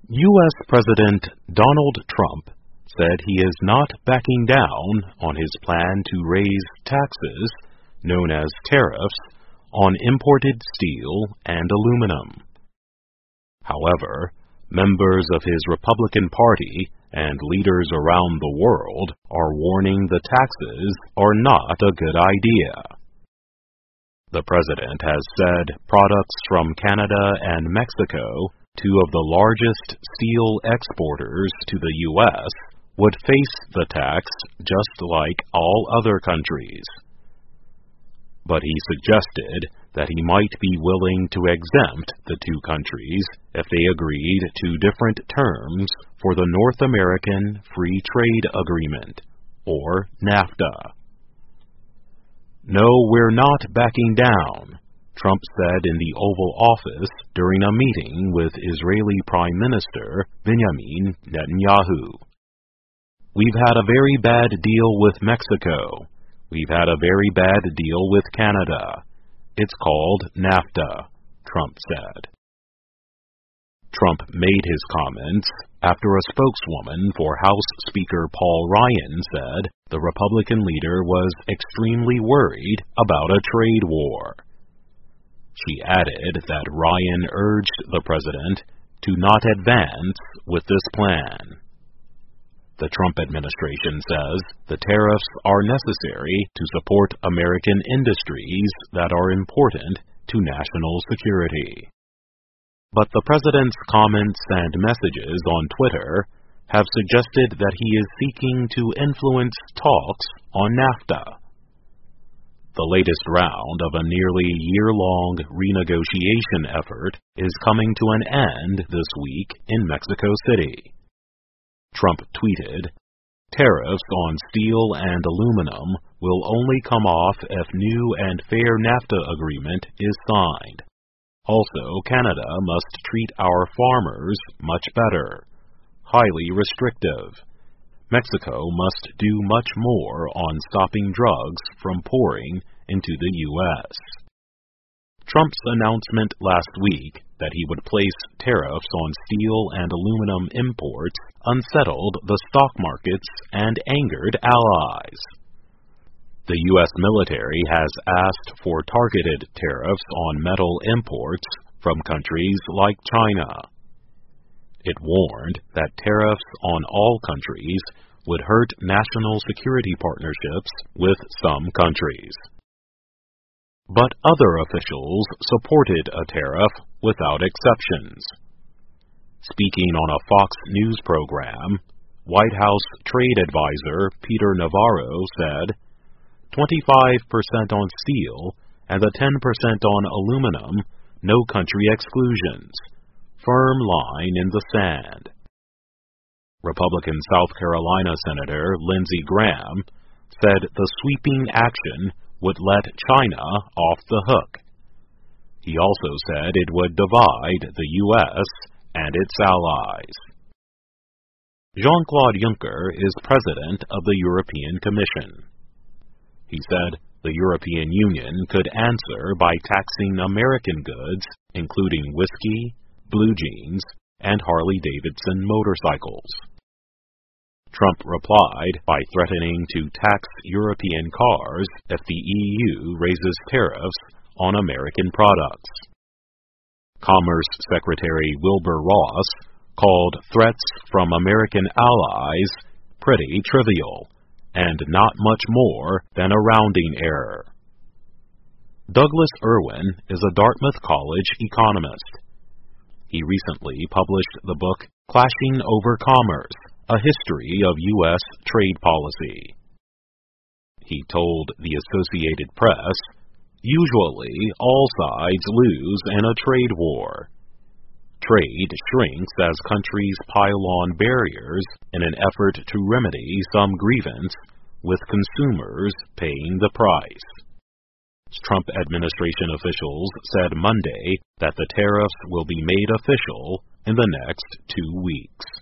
U.S. President Donald Trump said he is not backing down on his plan to raise taxes, known as tariffs, on imported steel and aluminum. However, members of his Republican Party and leaders around the world are warning the taxes are not a good idea. The president has said products from Canada and Mexico, two of the largest steel exporters to the U.S., would face the tax just like all other countries. But he suggested that he might be willing to exempt the two countries if they agreed to different terms for the North American Free Trade Agreement, or NAFTA. "No, we're not backing down," Trump said in the Oval Office during a meeting with Israeli Prime Minister Benjamin Netanyahu. "We've had a very bad deal with Mexico. We've had a very bad deal with Canada. It's called NAFTA," Trump said. Trump made his comments after a spokeswoman for House Speaker Paul Ryan said the Republican leader was extremely worried about a trade war. She added that Ryan urged the president to not advance with this plan. The Trump administration says the tariffs are necessary to support American industries that are important to national security. But the president's comments and messages on Twitter have suggested that he is seeking to influence talks on NAFTA. The latest round of a nearly year-long renegotiation effort is coming to an end this week in Mexico City. Trump tweeted, "Tariffs on steel and aluminum will only come off if new and fair NAFTA agreement is signed. Also, Canada must treat our farmers much better. Highly restrictive. Mexico must do much more on stopping drugs from pouring into the U.S." Trump's announcement last week that he would place tariffs on steel and aluminum imports unsettled the stock markets and angered allies. The U.S. military has asked for targeted tariffs on metal imports from countries like China. It warned that tariffs on all countries would hurt national security partnerships with some countries. But other officials supported a tariff without exceptions. Speaking on a Fox News program, White House trade advisor Peter Navarro said, 25% on steel and the 10% on aluminum, no country exclusions. Firm line in the sand. Republican South Carolina Senator Lindsey Graham said the sweeping action would let China off the hook. He also said it would divide the U.S. and its allies. Jean-Claude Juncker is president of the European Commission. He said the European Union could answer by taxing American goods, including whiskey, blue jeans, and Harley-Davidson motorcycles. Trump replied by threatening to tax European cars if the EU raises tariffs on American products. Commerce Secretary Wilbur Ross called threats from American allies pretty trivial and not much more than a rounding error. Douglas Irwin is a Dartmouth College economist. He recently published the book Clashing Over Commerce, A History of U.S. Trade Policy. He told the Associated Press, "Usually, all sides lose in a trade war. Trade shrinks as countries pile on barriers in an effort to remedy some grievance, with consumers paying the price." Trump administration officials said Monday that the tariffs will be made official in the next 2 weeks.